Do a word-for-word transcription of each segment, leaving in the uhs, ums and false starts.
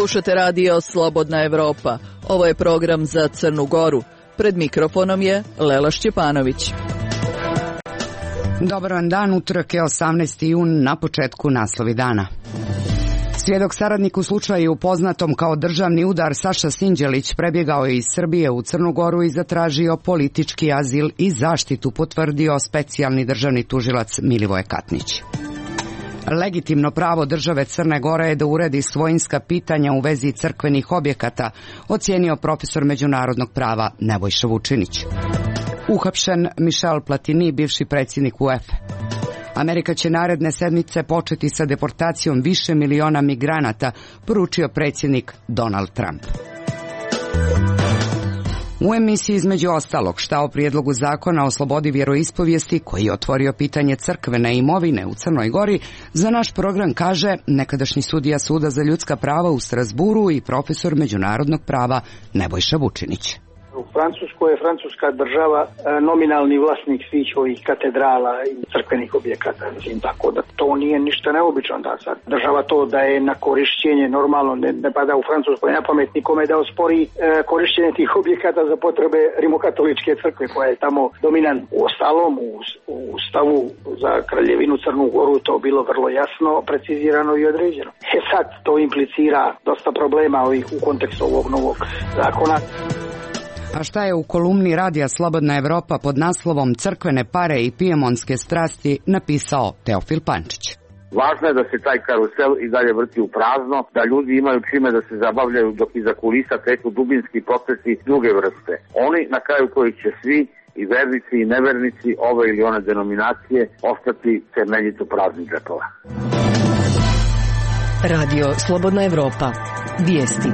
Slušate radio Slobodna Evropa. Ovo je program za Crnu Goru. Pred mikrofonom je Lela Šćepanović. Dobar vam dan, utorak je osamnaesti jun, na početku naslovi dana. Svjedok saradnik u slučaju poznatom kao državni udar Saša Sinđelić prebjegao je iz Srbije u Crnu Goru i zatražio politički azil i zaštitu, potvrdio specijalni državni tužilac Milivoje Katnić. Legitimno pravo države Crne Gore je da uredi svojinska pitanja u vezi crkvenih objekata, ocijenio profesor međunarodnog prava Nebojša Vučinić. Uhapšen Michel Platini, bivši predsjednik U E F E. Amerika će naredne sedmice početi sa deportacijom više miliona migranata, poručio predsjednik Donald Trump. U emisiji između ostalog šta o prijedlogu zakona o slobodi vjeroispovijesti koji je otvorio pitanje crkvene imovine u Crnoj Gori, za naš program kaže nekadašnji sudija Suda za ljudska prava u Strasburu i profesor međunarodnog prava Nebojša Vučinić. U Francuskoj je francuska država nominalni vlasnik svih ovih katedrala i crkvenih objekata, mislim, tako da to nije ništa neobično da sad država to daje na korišćenje, normalno ne, ne pada u Francuskoj na pamet nikome da ospori e, korišćenje tih objekata za potrebe rimokatoličke crkve koja je tamo dominant. U ostalom u, u stavu za Kraljevinu Crnu Goru to bilo vrlo jasno, precizirano i određeno. E sad to implicira dosta problema ovih u kontekstu ovog novog zakona. A šta je u kolumni radija Slobodna Evropa pod naslovom Crkvene pare i pijemonske strasti napisao Teofil Pančić? Važno je da se taj karusel i dalje vrti u prazno, da ljudi imaju čime da se zabavljaju dok iza kulisa teku dubinski procesi druge vrste. Oni na kraju kojih će svi, i vernici i nevernici ove ili one denominacije, ostati temeljito prazni džepova. Radio Slobodna Evropa. Vijesti.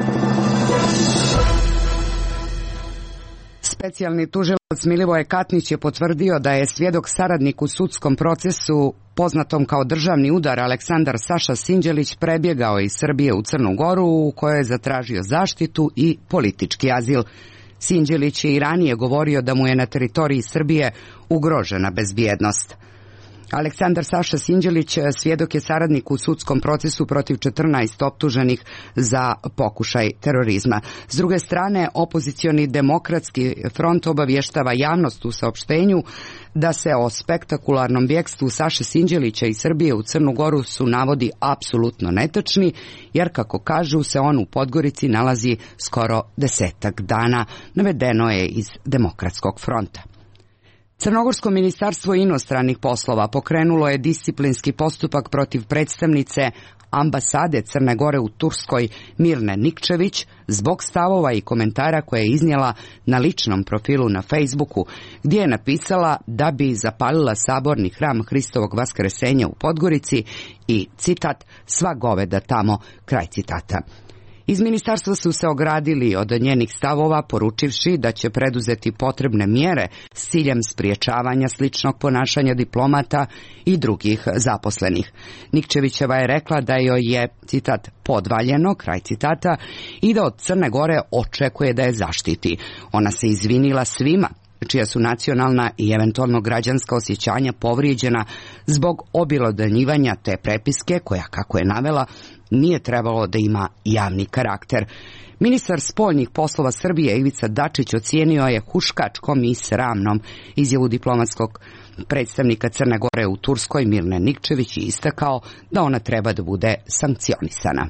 Specijalni tužilac Milivoje Katnić je potvrdio da je svjedok saradnik u sudskom procesu poznatom kao državni udar Aleksandar Saša Sinđelić prebjegao iz Srbije u Crnu Goru u kojoj je zatražio zaštitu i politički azil. Sinđelić je i ranije govorio da mu je na teritoriji Srbije ugrožena bezbjednost. Aleksandar Saša Sinđelić svjedok je saradnik u sudskom procesu protiv četrnaest optuženih za pokušaj terorizma. S druge strane, opozicioni demokratski front obavještava javnost u saopštenju da se o spektakularnom bjegstvu Saše Sinđelića iz Srbije u Crnu Goru su navodi apsolutno netačni, jer kako kažu se on u Podgorici nalazi skoro desetak dana, navedeno je iz Demokratskog fronta. Crnogorsko ministarstvo inostranih poslova pokrenulo je disciplinski postupak protiv predstavnice ambasade Crne Gore u Turskoj Mirne Nikčević zbog stavova i komentara koje je iznijela na ličnom profilu na Facebooku, gdje je napisala da bi zapalila saborni hram Hristovog Vaskresenja u Podgorici i, citat, sva goveda tamo, kraj citata. Iz ministarstva su se ogradili od njenih stavova, poručivši da će preduzeti potrebne mjere s ciljem spriječavanja sličnog ponašanja diplomata i drugih zaposlenih. Nikčevićeva je rekla da joj je, citat, podvaljeno, kraj citata, i da od Crne Gore očekuje da je zaštiti. Ona se izvinila svima čija su nacionalna i eventualno građanska osjećanja povrijeđena zbog obilodanjivanja te prepiske koja, kako je navela, nije trebalo da ima javni karakter. Ministar spoljnih poslova Srbije Ivica Dačić ocijenio je huškačkom i sramnom izjavu diplomatskog predstavnika Crne Gore u Turskoj Mirne Nikčević i istakao da ona treba da bude sankcionisana.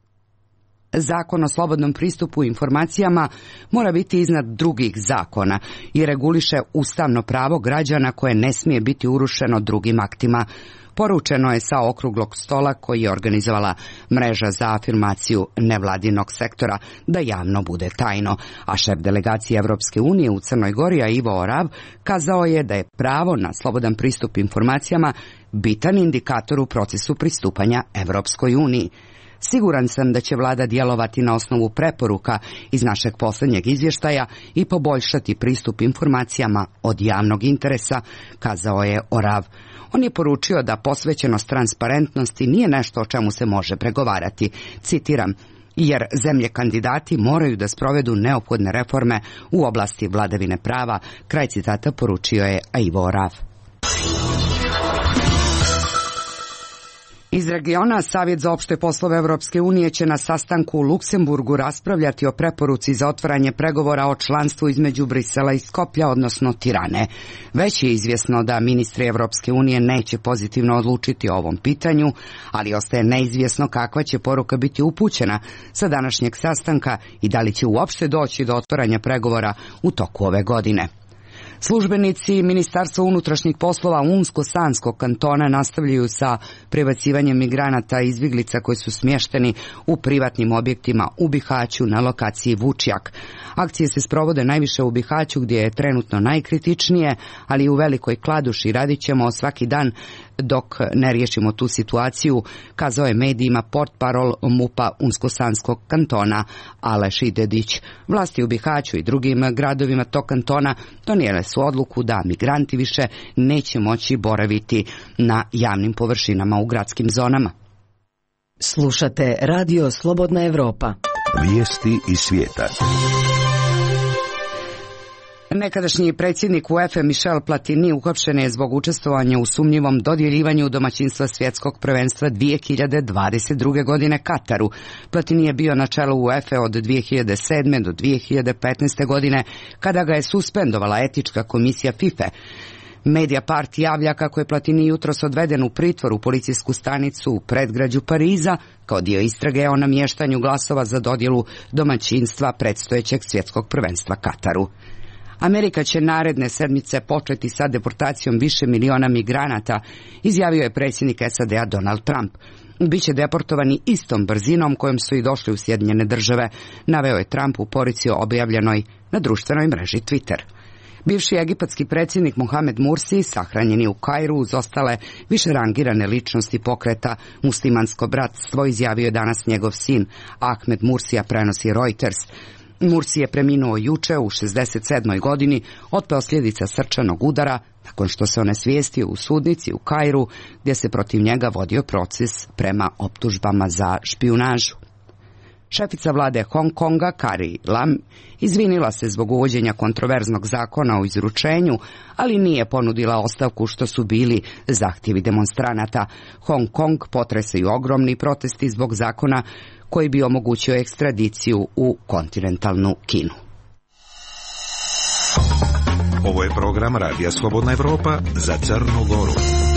Zakon o slobodnom pristupu informacijama mora biti iznad drugih zakona i reguliše ustavno pravo građana koje ne smije biti urušeno drugim aktima. Poručeno je sa okruglog stola koji je organizovala mreža za afirmaciju nevladinog sektora da javno bude tajno, a šef delegacije Evropske unije u Crnoj Gori Ivo Orav kazao je da je pravo na slobodan pristup informacijama bitan indikator u procesu pristupanja Evropskoj uniji. Siguran sam da će vlada djelovati na osnovu preporuka iz našeg posljednjeg izvještaja i poboljšati pristup informacijama od javnog interesa, kazao je Orav. On je poručio da posvećenost transparentnosti nije nešto o čemu se može pregovarati. Citiram, jer zemlje kandidati moraju da sprovedu neophodne reforme u oblasti vladavine prava, kraj citata, poručio je Ivo Orav. Iz regiona Savjet za opšte poslove Evropske unije će na sastanku u Luksemburgu raspravljati o preporuci za otvaranje pregovora o članstvu između Brisela i Skoplja, odnosno Tirane. Već je izvjesno da ministri Evropske unije neće pozitivno odlučiti o ovom pitanju, ali ostaje neizvjesno kakva će poruka biti upućena sa današnjeg sastanka i da li će uopšte doći do otvaranja pregovora u toku ove godine. Službenici Ministarstva unutrašnjih poslova Unsko-Sanskog kantona nastavljaju sa prebacivanjem migranata i izbjeglica koji su smješteni u privatnim objektima u Bihaću na lokaciji Vučjak. Akcije se sprovode najviše u Bihaću gdje je trenutno najkritičnije, ali i u Velikoj Kladuši. Radit ćemo svaki dan dok ne riješimo tu situaciju, kazao je medijima portparol MUP-a Unsko-Sanskog kantona Aleš Idedić. Vlasti u Bihaću i drugim gradovima tog kantona donijele su odluku da migranti više neće moći boraviti na javnim površinama u gradskim zonama. Slušate Radio Slobodna Evropa. Vijesti iz svijeta. Nekadašnji predsjednik UEFA Michel Platini uhapšen je zbog učestvovanja u sumnjivom dodjeljivanju domaćinstva svjetskog prvenstva dvije hiljade dvadeset druge. godine Kataru. Platini je bio na čelu UEFA od dvije hiljade sedme. do dvije hiljade petnaeste. godine, kada ga je suspendovala etička komisija FIFA. Mediapart javlja kako je Platini jutros odveden u pritvor u policijsku stanicu u predgrađu Pariza kao dio istrage o namještanju glasova za dodjelu domaćinstva predstojećeg svjetskog prvenstva Kataru. Amerika će naredne sedmice početi sa deportacijom više miliona migranata, izjavio je predsjednik S A D-a Donald Trump. Biće deportovani istom brzinom kojom su i došli u Sjedinjene države, naveo je Trump u poruci objavljenoj na društvenoj mreži Twitter. Bivši egipatski predsjednik Mohamed Mursi sahranjen je u Kairu uz ostale više rangirane ličnosti pokreta Muslimansko bratstvo, izjavio je danas njegov sin Ahmed Mursija, prenosi Reuters. Mursi je preminuo juče u šezdeset sedmoj. godini od posljedica srčanog udara nakon što se onesvijestio u sudnici u Kairu gdje se protiv njega vodio proces prema optužbama za špijunažu. Šefica vlade Hong Konga Carrie Lam izvinila se zbog uvođenja kontroverznog zakona o izručenju, ali nije ponudila ostavku što su bili zahtjevi demonstranata. Hong Kong potresaju ogromni protesti zbog zakona koji bi omogućio ekstradiciju u kontinentalnu Kinu. Ovo je program Radija Slobodna Evropa za Crnu Goru.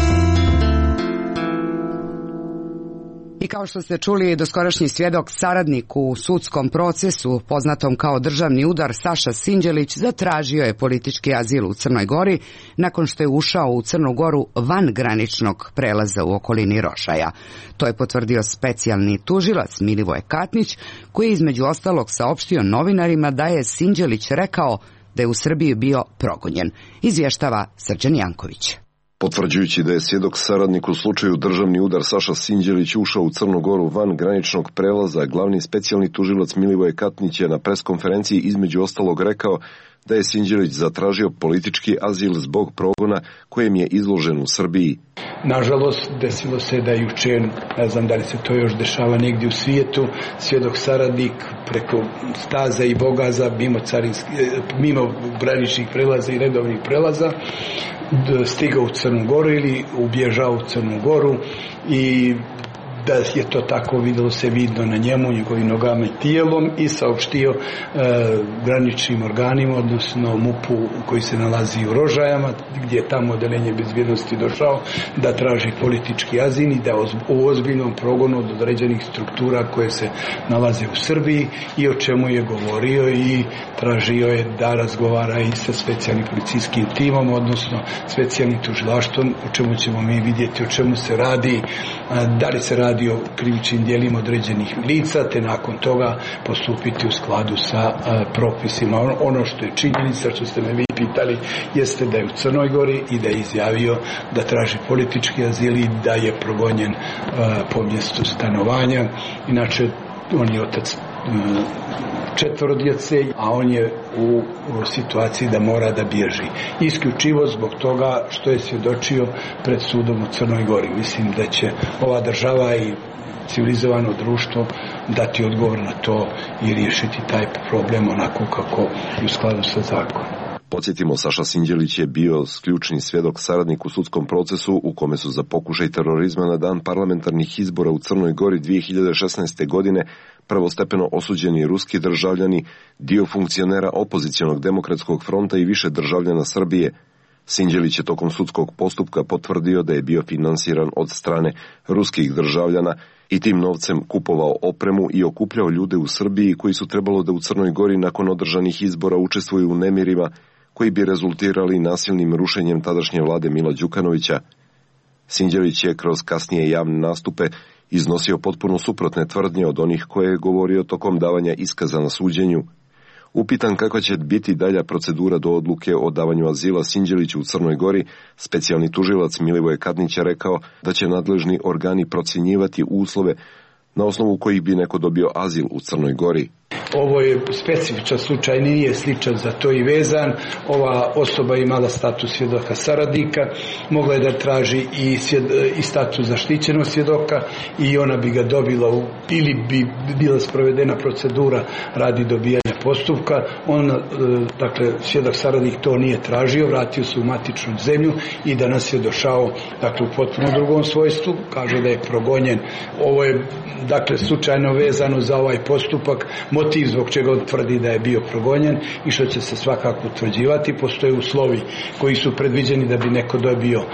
I kao što ste čuli, doskorašnji svjedok, saradnik u sudskom procesu poznatom kao državni udar, Saša Sinđelić, zatražio je politički azil u Crnoj Gori nakon što je ušao u Crnu Goru van graničnog prelaza u okolini Rošaja. To je potvrdio specijalni tužilac Milivoje Katnić, koji je između ostalog saopštio novinarima da je Sinđelić rekao da je u Srbiji bio progonjen. Izvještava Srđan Janković. Potvrđujući da je svjedok saradnik u slučaju državni udar Saša Sinđelić ušao u Crnu Goru van graničnog prelaza, glavni specijalni tužilac Milivoje Katnić je na preskonferenciji između ostalog rekao da je Sinđelić zatražio politički azil zbog progona kojem je izložen u Srbiji. Nažalost, desilo se da juče, ne znam da li se to još dešava negdje u svijetu, svjedok saradnik preko staza i bogaza, mimo, mimo graničnih prelaza i redovnih prelaza, stigao u Crnu Goru ili ubježao u Crnu Goru i da je to tako vidjelo se vidno na njemu, njegovim nogama i tijelom i saopštio e, graničnim organima, odnosno MUP-u koji se nalazi u Rožajama, gdje je tamo odeljenje bezbjednosti došao, da traži politički azil i da u ozbiljnom progonu od određenih struktura koje se nalaze u Srbiji i o čemu je govorio i tražio je da razgovara i sa specijalnim policijskim timom, odnosno specijalnim tužilaštvom, o čemu ćemo mi vidjeti o čemu se radi, da li se radi o krivičnim djelima određenih lica, te nakon toga postupiti u skladu sa a, propisima. Ono što je činjenica, što ste me vi pitali, jeste da je u Crnoj Gori i da je izjavio da traži politički azil i da je progonjen a, po mjestu stanovanja. Inače, on je otac četvoro djece, a on je u, u situaciji da mora da bježi. Isključivo zbog toga što je svjedočio pred sudom u Crnoj Gori. Mislim da će ova država i civilizovano društvo dati odgovor na to i riješiti taj problem onako kako je u skladu sa zakonom. Podsjetimo, Saša Sinđelić je bio ključni svjedok saradnik u sudskom procesu u kome su za pokušaj terorizma na dan parlamentarnih izbora u Crnoj Gori dvije hiljade šesnaeste. godine prvostepeno osuđeni ruski državljani, dio funkcionera opozicionog demokratskog fronta i više državljana Srbije. Sinđelić je tokom sudskog postupka potvrdio da je bio finansiran od strane ruskih državljana i tim novcem kupovao opremu i okupljao ljude u Srbiji koji su trebalo da u Crnoj Gori nakon održanih izbora učestvuju u nemirima koji bi rezultirali nasilnim rušenjem tadašnje vlade Mila Đukanovića. Sinđelić je kroz kasnije javne nastupe iznosio potpuno suprotne tvrdnje od onih koje je govorio tokom davanja iskaza na suđenju. Upitan kakva će biti dalja procedura do odluke o davanju azila Sinđeliću u Crnoj Gori, specijalni tužilac Milivoje Katnić je rekao da će nadležni organi procjenjivati uslove na osnovu kojih bi neko dobio azil u Crnoj Gori. Ovo je specifičan slučaj, nije sličan za to i vezan. Ova osoba je imala status svjedoka saradnika, mogla je da traži i, svjed, i status zaštićenog svjedoka i ona bi ga dobila u, ili bi bila sprovedena procedura radi dobijanja postupka. On, dakle, svjedok saradnik to nije tražio, vratio se u matičnu zemlju i danas je došao, dakle, u potpuno drugom svojstvu, kaže da je progonjen. Ovo je, dakle, slučajno vezano za ovaj postupak, motiv zbog čega on tvrdi da je bio progonjen i što će se svakako utvrđivati. Postoje uslovi koji su predviđeni da bi neko dobio uh,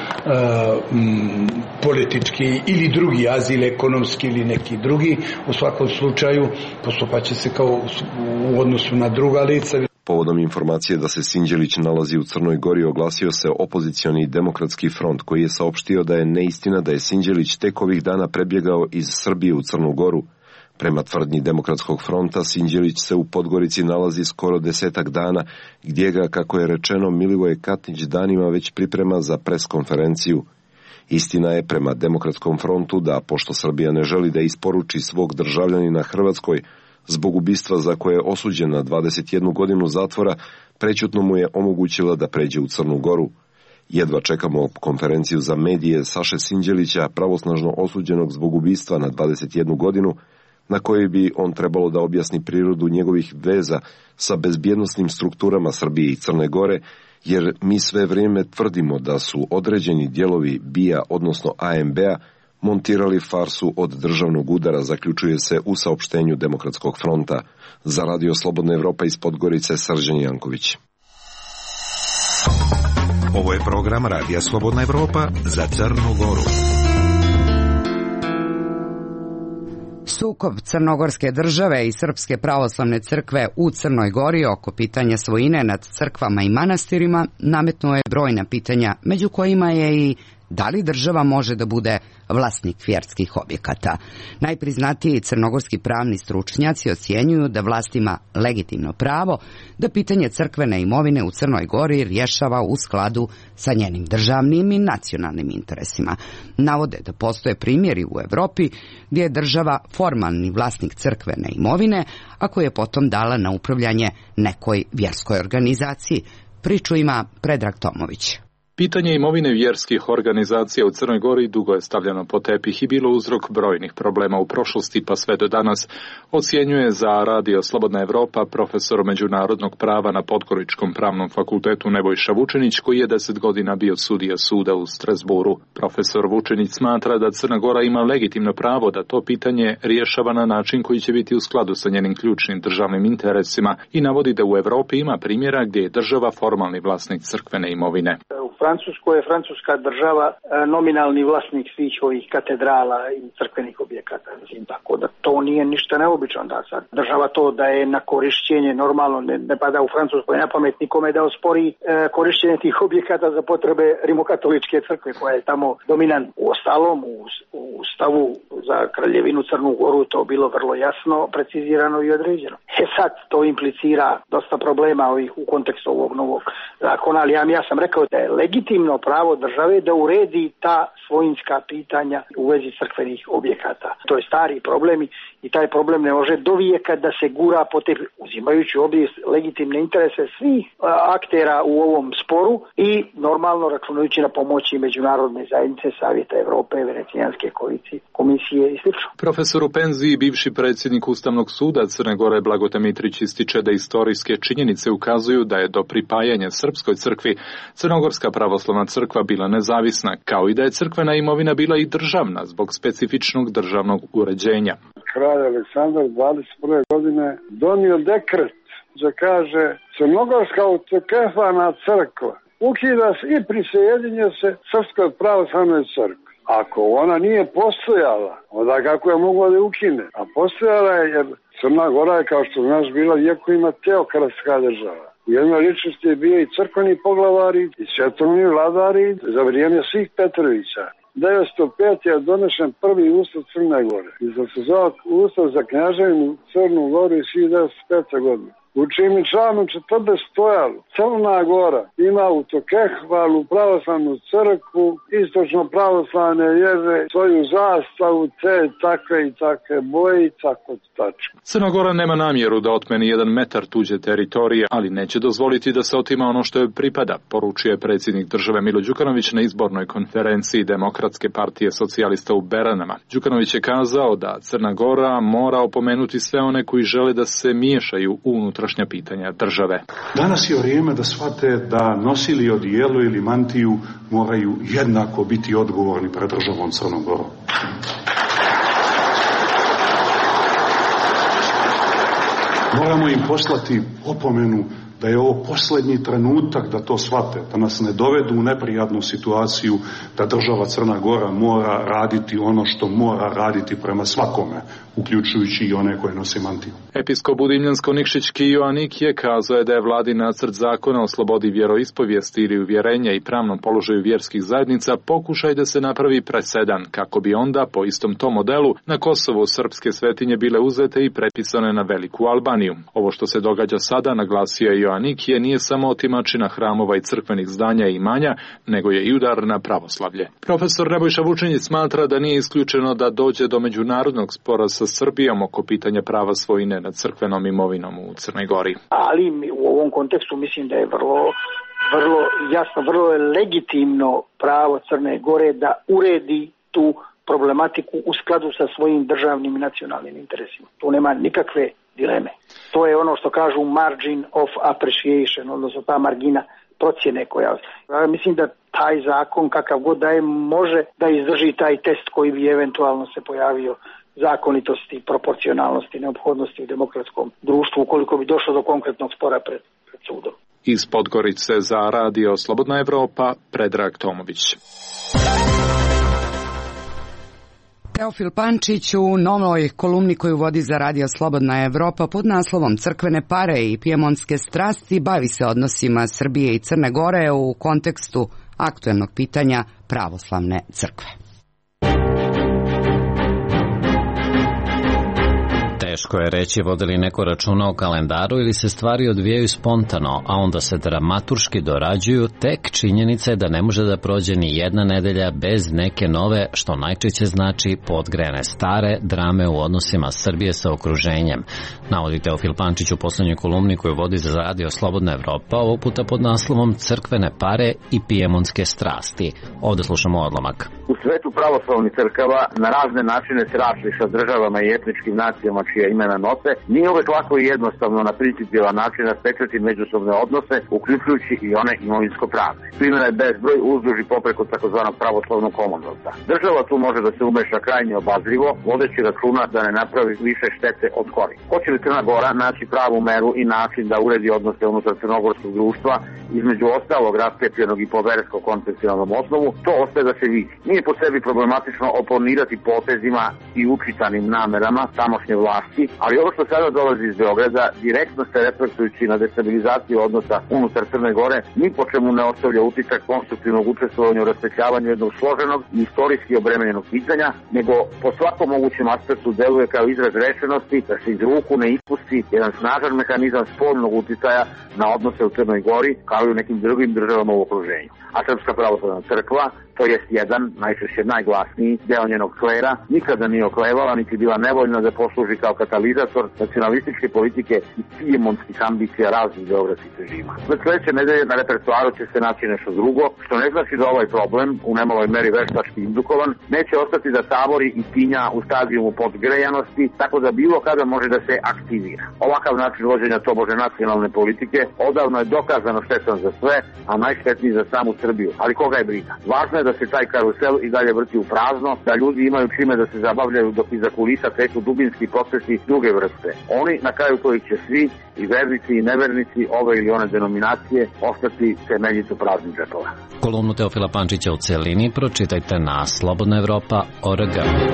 m, politički ili drugi azil, ekonomski ili neki drugi. U svakom slučaju postupat će se kao u odnosu na druga lica. Povodom informacije da se Sinđelić nalazi u Crnoj Gori oglasio se opozicioni demokratski front koji je saopštio da je neistina da je Sinđelić tek ovih dana prebjegao iz Srbije u Crnu Goru. Prema tvrdnji Demokratskog fronta, Sinđelić se u Podgorici nalazi skoro desetak dana, gdje ga, kako je rečeno, Milivoje Katnić danima već priprema za preskonferenciju. Istina je prema Demokratskom frontu da, pošto Srbija ne želi da isporuči svog državljanina Hrvatskoj, zbog ubistva za koje je osuđen na dvadeset jednu godinu zatvora, prećutno mu je omogućila da pređe u Crnu Goru. Jedva čekamo konferenciju za medije Saše Sinđelića, pravosnažno osuđenog zbog ubistva na dvadeset jednu godinu, na kojoj bi on trebalo da objasni prirodu njegovih veza sa bezbjednosnim strukturama Srbije i Crne Gore, jer mi sve vrijeme tvrdimo da su određeni dijelovi B I A, odnosno A M B-a, montirali farsu od državnog udara, zaključuje se u saopštenju Demokratskog fronta. Za Radio Slobodna Evropa iz Podgorice, Srđan Janković. Ovo je program Radija Slobodna Evropa za Crnu Goru. Sukob Crnogorske države i Srpske pravoslavne crkve u Crnoj Gori oko pitanja svojine nad crkvama i manastirima nametnuo je brojna pitanja, među kojima je i da li država može da bude vlasnik vjerskih objekata. Najpriznatiji crnogorski pravni stručnjaci ocjenjuju da vlast ima legitimno pravo da pitanje crkvene imovine u Crnoj Gori rješava u skladu sa njenim državnim i nacionalnim interesima. Navode da postoje primjeri u Evropi gdje je država formalni vlasnik crkvene imovine, a koju je potom dala na upravljanje nekoj vjerskoj organizaciji. Priču ima Predrag Tomović. Pitanje imovine vjerskih organizacija u Crnoj Gori dugo je stavljeno po tepih i bilo uzrok brojnih problema u prošlosti pa sve do danas, ocjenjuje za Radio Slobodna Evropa profesor međunarodnog prava na Podgoričkom pravnom fakultetu Nebojša Vučenić, koji je deset godina bio sudija suda u Strasburu. Profesor Vučenić smatra da Crna Gora ima legitimno pravo da to pitanje rješava na način koji će biti u skladu sa njenim ključnim državnim interesima i navodi da u Evropi ima primjera gdje je država formalni vlasnik crkvene imovine. Francuskoj je francuska država nominalni vlasnik svih ovih katedrala i crkvenih objekata. Mislim, tako da to nije ništa neobično da sad država to da je na korišćenje normalno, ne, ne pada u Francuskoj na pamet nikome da ospori e, korišćenje tih objekata za potrebe rimokatoličke crkve koja je tamo dominant. U ostalom u, u stavu za Kraljevinu Crnu Goru to bilo vrlo jasno, precizirano i određeno. E sad to implicira dosta problema ovih u kontekstu ovog novog zakona, ali ja, ja sam rekao da je legitimno pravo države da uredi ta svojinska pitanja u vezi crkvenih objekata. To je stari problem i taj problem ne može do vijeka da se gura po te, uzimajući obje legitimne interese svih aktera u ovom sporu i normalno računajući na pomoći međunarodne zajednice, Savjeta Evrope, Venecijanske komisije i sl. Profesor u penziji, bivši predsjednik Ustavnog suda Crne Gore Blagoje Dragota Mitrić ističe da istorijske činjenice ukazuju da je do pripajanja Srpskoj crkvi Crnogorska pravoslavna crkva bila nezavisna, kao i da je crkvena imovina bila i državna zbog specifičnog državnog uređenja. Kralj Aleksandar dvadeset prve godine donio dekret da kaže Crnogorska autokefalna crkva ukida se i prisjedinje se Srpskoj pravoslavnoj crkvi. Ako ona nije postojala, onda kako je mogla da ukine? A postojala je jer Crna Gora je, kao što znaš, bila vjekovima teokratska država. U jednoj ličnosti je bio i crkveni poglavari i svetovni vladari za vrijeme svih Petrovića. devetsto pete je donešen prvi ustav Crne Gore i da se zove ustav za knjaževinu Crnu Goru iz hiljadu devetsto pete. godine. U čim je članu četrdeset stojalo Crna Gora ima autokefalnu pravoslavnu crkvu, istočno pravoslavne vjere, svoju zastavu, te takve i takve boje i tako tačno. Crna Gora nema namjeru da otmeni jedan metar tuđe teritorije, ali neće dozvoliti da se otima ono što joj pripada, poručuje predsjednik države Milo Đukanović na izbornoj konferenciji Demokratske partije socijalista u Beranama. Đukanović je kazao da Crna Gora mora opomenuti sve one koji žele da se miješaju u unutrašnje pitanja države. Danas je vrijeme da shvate da nosili odijelo ili mantiju moraju jednako biti odgovorni pred državom Crnom Gorom. Moramo im poslati opomenu da je ovo posljednji trenutak da to shvate, da nas ne dovedu u neprijatnu situaciju da država Crna Gora mora raditi ono što mora raditi prema svakome, uključujući i one koje nose mantiju. Episkop Budimljansko-Nikšićki Joanik je kazao da je vladin nacrt zakona o slobodi vjeroispovijesti ili uvjerenja i pravnom položaju vjerskih zajednica pokušaj da se napravi presedan, kako bi onda po istom tom modelu na Kosovu srpske svetinje bile uzete i prepisane na Veliku Albaniju. Ovo što se događa sada, naglasio je Joanik, je nije samo otimačina hramova i crkvenih zdanja i imanja, nego je i udar na pravoslavlje. Profesor Nebojša Vučinić smatra da nije isključeno da dođe do međunarodnog spora sa Srbijom oko pitanja prava svojine nad crkvenom imovinom u Crnoj Gori. Ali u ovom kontekstu mislim da je vrlo, vrlo jasno, vrlo je legitimno pravo Crne Gore da uredi tu problematiku u skladu sa svojim državnim i nacionalnim interesima. Tu nema nikakve dileme. To je ono što kažu margin of appreciation, odnosno ta margina procjene koja... Mislim da taj zakon, kakav god da je, može da izdrži taj test koji bi eventualno se pojavio zakonitosti, proporcionalnosti, neophodnosti u demokratskom društvu ukoliko bi došlo do konkretnog spora pred, pred sudom. Iz Podgorice za radio Slobodna Evropa, Predrag Tomović. Teofil Pančić u novoj kolumni koju vodi za radio Slobodna Evropa pod naslovom Crkvene pare i pijemonske strasti bavi se odnosima Srbije i Crne Gore u kontekstu aktuelnog pitanja pravoslavne crkve. Teško je reći vode li neko računa o kalendaru ili se stvari odvijaju spontano, a onda se dramaturški dorađuju, tek činjenica je da ne može da prođe ni jedna nedelja bez neke nove, što najčešće znači podgrejane stare drame u odnosima Srbije sa okruženjem. Navodi Teofil Pančić u poslednjoj kolumni koju vodi za radio Slobodna Evropa, ovog puta pod naslovom Crkvene pare i pijemonske strasti. Ovde slušamo odlomak. U svetu pravoslavnih crkava na razne načine se rašli sa državama i etničkim nacijama čija imena nose, nije uvek lako i jednostavno na principijevan način raspečati međusobne odnose, uključujući i one imovinsko-pravne. Primjera je bezbroj uzduž i popreko takozvanog pravoslavnog Commonwealtha. Država tu može da se umeša krajnje obazrivo, vodeći računa da ne napravi više štete od koristi. Hoće li Crna Gora naći pravu meru i način da uredi odnose unutar crnogorskog društva, između ostalog raspetljenog i po versko-koncepcionalnom osnovu, to ostaje da se vidi. Nije po sebi problematično oponirati potezima i učitanim namerama tamošnje vlasti, ali ovo što sada dolazi iz Beograda, direktno se reflektujući na destabilizaciju odnosa unutar Crne Gore, ni po čemu ne ostavlja utisak konstruktivnog učestvovanja u raspetljavanju jednog složenog i istorijski obremenjenog pitanja, nego po svakom mogućem aspektu deluje kao izraz rešenosti da se iz ruku ne ispusti jedan snažan mehanizam spoljnog uticaja na odnose u Crnoj Gori, kao i u nekim drugim državama u okruženju. A Srpska pravoslavna crkva to jest jedan, najčešće najglasniji deo njenog klera, nikada nije oklevala, niti bila nevoljna da posluži kao katalizator nacionalističke politike i pijemontskih ambicija raznih beogradskih režima. Već sledeće nedelje na repertoaru će se naći nešto drugo, što ne znači da ovaj problem, u nemaloj meri veštački indukovan, neće ostati da tabori i tinja u stadijumu podgrejanosti, tako da bilo kada može da se aktivira. Ovakav način vođenja tobože nacionalne politike odavno je dokazano štetan za sve, a najštetniji za samu Srbiju. Ali koga je briga? Važno je da se taj karusel i dalje vrti u prazno, da ljudi imaju čime da se zabavljaju dok iza kulisa teku dubinski procesi druge vrste. Oni na kraju kojih će svi, i vernici i nevernici ove ili one denominacije, ostati temeljito prazni džepova. Kolumnu Teofila Pančića u celini pročitajte na slobodna evropa tačka org.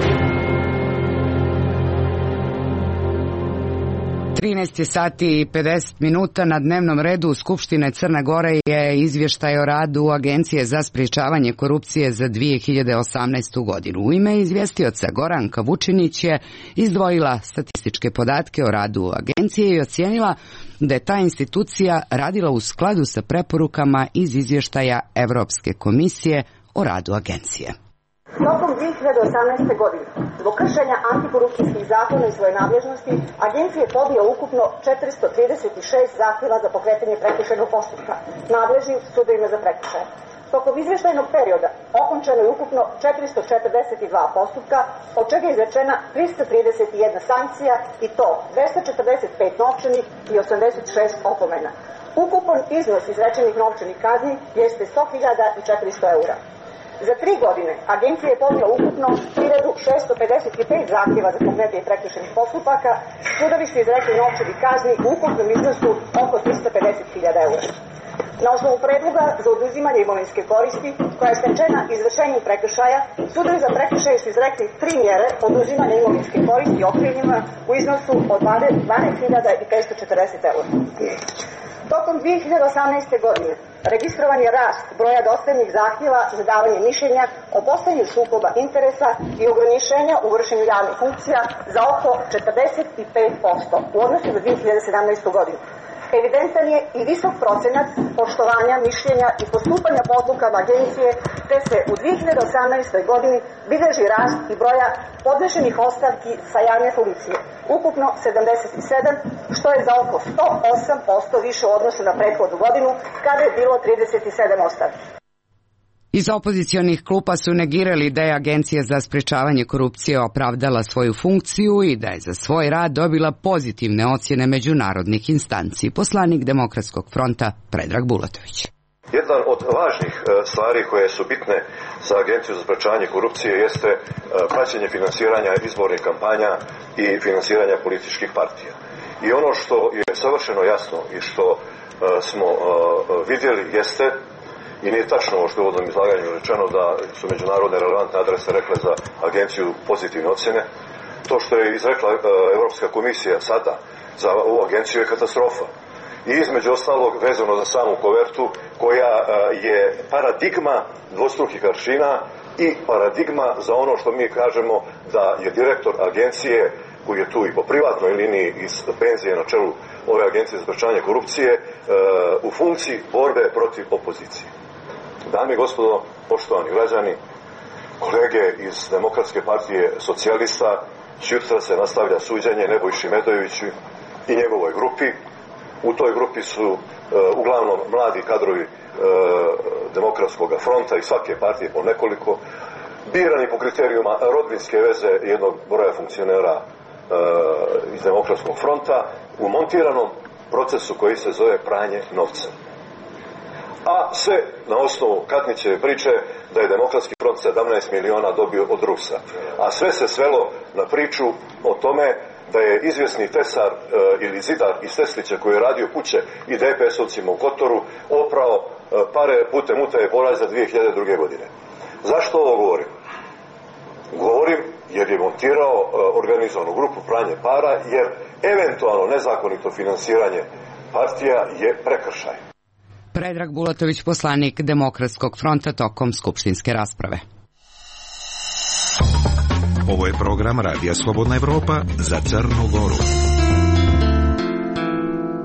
trinaest sati i pedeset minuta na dnevnom redu Skupštine Crne Gore je izvještaj o radu Agencije za sprječavanje korupcije za dvije hiljade osamnaestu godinu. U ime izvjestioca Goranka Vučinić je izdvojila statističke podatke o radu agencije i ocijenila da je ta institucija radila u skladu sa preporukama iz izvještaja Evropske komisije o radu agencije. Tokom dvije hiljade osamnaeste. godine, zbog kršenja antikorupcijskih zakona i svoje nadležnosti, agencija je podnijela ukupno četiristo trideset šest zahtjeva za pokretanje prekršajnog postupka, nadležnim sudovima za prekršaje. Tokom izvještajnog perioda okončano je ukupno četiristo četrdeset dva postupka, od čega je izrečena tristo trideset jedna sankcija i to dvesta četrdeset pet novčanih i osamdeset šest opomena. Ukupan iznos izrečenih novčanih kazni jeste sto hiljada četiristo eura. Za tri godine agencija je podnijela ukupno hiljadu šesto pedeset pet zahtjeva za pokretanje prekršajnih postupaka, sudovi su izrekli novčanih kazni u ukupnom iznosu oko tristo pedeset hiljada eura. Na osnovu predloga za oduzimanje imovinske koristi, koja je stečena izvršenjem prekršaja, sudovi za prekršaje su izrekli tri mjere oduzimanja imovinske koristi okrivljenima u iznosu od dvanaest hiljada petsto četrdeset eura. Tokom dvije hiljade osamnaeste. godine registrovan je rast broja dostavljenih zahtjeva za davanje mišljenja o postojanju sukoba interesa i ograničenja u vršenju javnih funkcija za oko četrdeset pet posto u odnosu na dvije hiljade sedamnaestu. godinu. Evidentan je i visok procenat poštovanja mišljenja i postupanja po odlukama agencije, te se u dvije hiljade osamnaestoj. godini bilježi rast i broja podnešenih ostavki sa javne policije, ukupno sedamdeset sedam, što je za oko sto osam posto više u odnosu na prethodnu godinu, kada je bilo trideset sedam ostavki. Iz opozicionih klupa su negirali da je Agencija za sprječavanje korupcije opravdala svoju funkciju i da je za svoj rad dobila pozitivne ocjene međunarodnih instanci. Poslanik Demokratskog fronta Predrag Bulatović. Jedna od važnih stvari koje su bitne za Agenciju za sprječavanje korupcije jeste praćenje finansiranja izbornih kampanja i finansiranja političkih partija. I ono što je savršeno jasno i što smo vidjeli jeste, i nije tačno ovo što je u uvodnom izlaganju rečeno da su međunarodne relevantne adrese rekle za agenciju pozitivne ocjene. To što je izrekla Evropska komisija sada za ovu agenciju je katastrofa. I između ostalog vezano za samu kovertu koja je paradigma dvostrukih aršina i paradigma za ono što mi kažemo da je direktor agencije koji je tu i po privatnoj liniji iz penzije na čelu ove agencije za sprječavanje korupcije u funkciji borbe protiv opozicije. Dame i gospodo, poštovani građani, kolege iz Demokratske partije socijalista, sutra se nastavlja suđenje Nebojši Medojeviću i njegovoj grupi. U toj grupi su e, uglavnom mladi kadrovi e, Demokratskog fronta i svake partije po nekoliko, birani po kriterijuma rodbinske veze jednog broja funkcionera e, iz Demokratskog fronta u montiranom procesu koji se zove pranje novca. A sve na osnovu Katnićeve priče da je Demokratski front sedamnaest miliona dobio od Rusa. A sve se svelo na priču o tome da je izvjesni tesar e, ili zidar iz Teslića koji je radio kuće i D P S-ovcima u Kotoru oprao e, pare putem utaje poreza dvije hiljade druge. godine. Zašto ovo govorim? Govorim jer je montirao e, organizovanu grupu pranje para, jer eventualno nezakonito finansiranje partija je prekršaj. Predrag Bulatović, poslanik Demokratskog fronta tokom skupštinske rasprave. Ovo je program Radija Slobodna Evropa za Crnu Goru.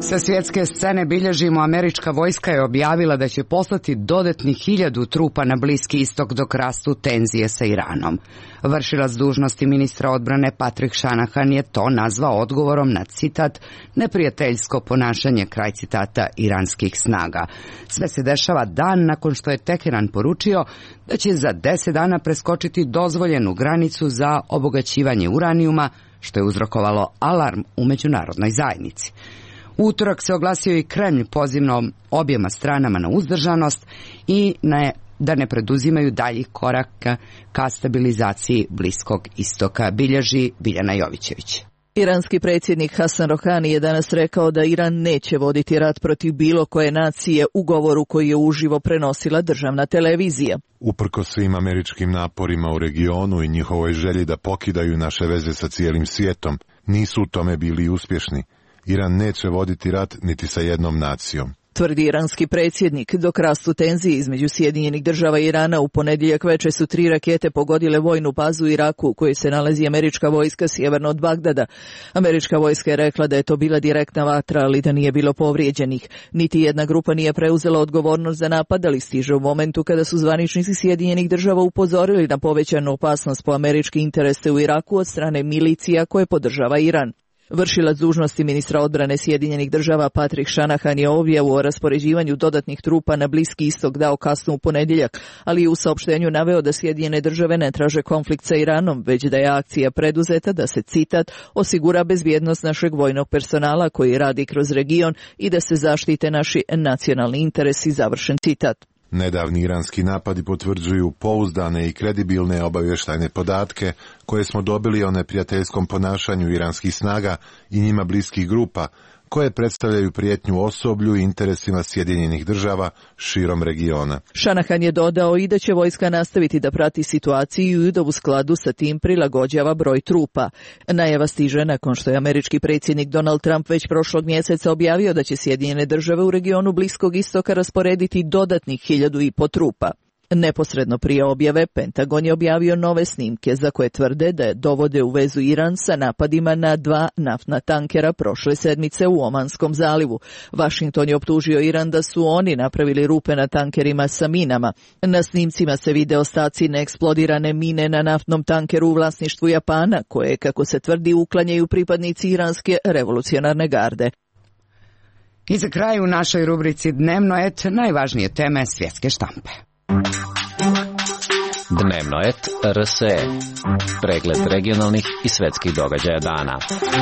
Sa svjetske scene bilježimo, američka vojska je objavila da će poslati dodatnih hiljadu trupa na Bliski istok dok rastu tenzije sa Iranom. Vršilac dužnosti ministra odbrane Patrick Shanahan je to nazvao odgovorom na citat neprijateljsko ponašanje, kraj citata, iranskih snaga. Sve se dešava dan nakon što je Teheran poručio da će za deset dana preskočiti dozvoljenu granicu za obogaćivanje uranijuma, što je uzrokovalo alarm u međunarodnoj zajednici. U utorak se oglasio i Kremlj pozivnom objema stranama na uzdržanost i ne, da ne preduzimaju daljih koraka ka stabilizaciji Bliskog istoka, bilježi Biljana Jovićević. Iranski predsjednik Hasan Rohani je danas rekao da Iran neće voditi rat protiv bilo koje nacije u govoru koji je uživo prenosila državna televizija. Uprkos svim američkim naporima u regionu i njihovoj želji da pokidaju naše veze sa cijelim svijetom, nisu u tome bili uspješni. Iran neće voditi rat niti sa jednom nacijom, tvrdi iranski predsjednik. Dok rastu tenzije između Sjedinjenih država i Irana, u ponedjeljak večer su tri rakete pogodile vojnu bazu u Iraku u kojoj se nalazi američka vojska sjeverno od Bagdada. Američka vojska je rekla da je to bila direktna vatra, ali da nije bilo povrijeđenih. Niti jedna grupa nije preuzela odgovornost za napad, ali stiže u momentu kada su zvaničnici Sjedinjenih država upozorili na povećanu opasnost po američke interese u Iraku od strane milicija koje podržava Iran. Vršilac dužnosti ministra odbrane Sjedinjenih država Patrick Shanahan je objavu o raspoređivanju dodatnih trupa na Bliski istok dao kasno u ponedjeljak, ali je u saopštenju naveo da Sjedinjene države ne traže konflikt sa Iranom, već da je akcija preduzeta da se, citat, osigura bezbjednost našeg vojnog personala koji radi kroz region i da se zaštite naši nacionalni interesi, završen citat. Nedavni iranski napadi potvrđuju pouzdane i kredibilne obavještajne podatke koje smo dobili o neprijateljskom ponašanju iranskih snaga i njima bliskih grupa, koje predstavljaju prijetnju osoblju i interesima Sjedinjenih država širom regiona. Shanahan je dodao i da će vojska nastaviti da prati situaciju i da u skladu sa tim prilagođava broj trupa. Najava stiže nakon što je američki predsjednik Donald Trump već prošlog mjeseca objavio da će Sjedinjene države u regionu Bliskog istoka rasporediti dodatnih hiljadu i po trupa. Neposredno prije objave, Pentagon je objavio nove snimke za koje tvrde da je dovode u vezu Iran sa napadima na dva naftna tankera prošle sedmice u Omanskom zalivu. Washington je optužio Iran da su oni napravili rupe na tankerima sa minama. Na snimcima se vide ostaci neeksplodirane mine na naftnom tankeru u vlasništvu Japana, koje, kako se tvrdi, uklanjaju pripadnici iranske revolucionarne garde. I za kraj u našoj rubrici Dnevno et, najvažnije teme svjetske štampe. Dnevno et R S E. Pregled regionalnih i svetskih događaja dana.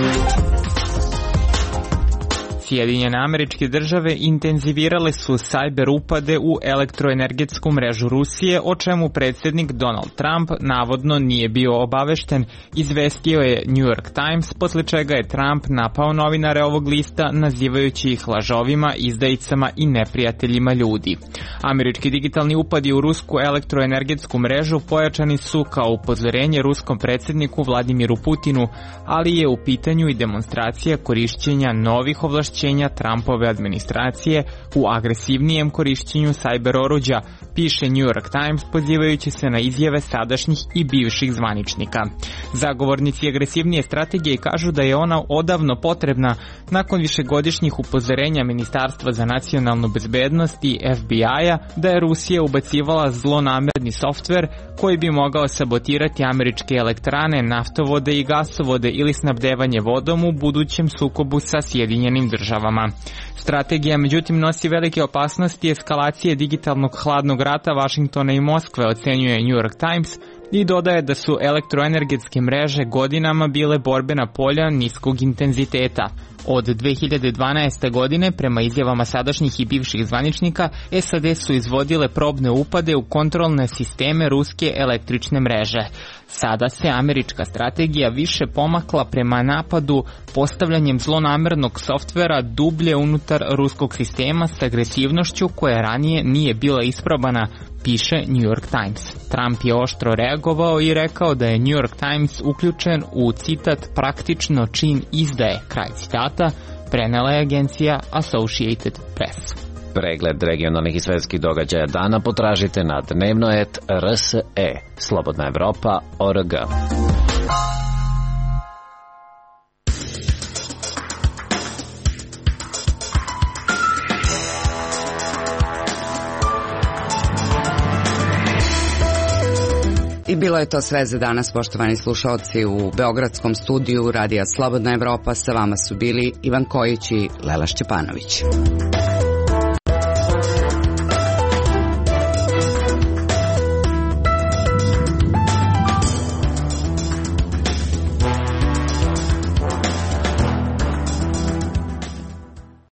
Sjedinjene Američke Države intenzivirale su sajber upade u elektroenergetsku mrežu Rusije, o čemu predsjednik Donald Trump navodno nije bio obavešten, izvestio je New York Times, posle čega je Trump napao novinare ovog lista nazivajući ih lažovima, izdajicama i neprijateljima ljudi. Američki digitalni upadi u rusku elektroenergetsku mrežu pojačani su kao upozorenje ruskom predsjedniku Vladimiru Putinu, ali je u pitanju i demonstracija korišćenja novih ovlašćenja Trumpove administracije u agresivnijem korišćenju sajber oruđa, piše New York Times pozivajući se na izjave sadašnjih i bivših zvaničnika. Zagovornici agresivnije strategije kažu da je ona odavno potrebna nakon višegodišnjih upozorenja Ministarstva za nacionalnu bezbednost i F B I-a da je Rusija ubacivala zlonamerni softver koji bi mogao sabotirati američke elektrane, naftovode i gasovode ili snabdevanje vodom u budućem sukobu sa Sjedinjenim državama. Strategija međutim nosi velike opasnosti eskalacije digitalnog hladnog rata Vašingtona i Moskve, ocenjuje New York Times, i dodaje da su elektroenergetske mreže godinama bile borbena polja niskog intenziteta. Od dve hiljade dvanaeste. godine, prema izjavama sadašnjih i bivših zvaničnika, S A D su izvodile probne upade u kontrolne sisteme ruske električne mreže. Sada se američka strategija više pomakla prema napadu postavljanjem zlonamernog softvera dublje unutar ruskog sistema s agresivnošću koja ranije nije bila isprobana, piše New York Times. Trump je oštro reagovao i rekao da je New York Times uključen u, citat, praktično čin izdaje, kraj citata, prenela je agencija Associated Press. Pregled regionalnih i svetskih događaja dana potražite na dnevno et R S E. Slobodna Evropa O R G. I bilo je to sve za danas, poštovani slušalci. U beogradskom studiju Radija Slobodna Evropa sa vama su bili Ivan Kojić i Lela Šćepanović.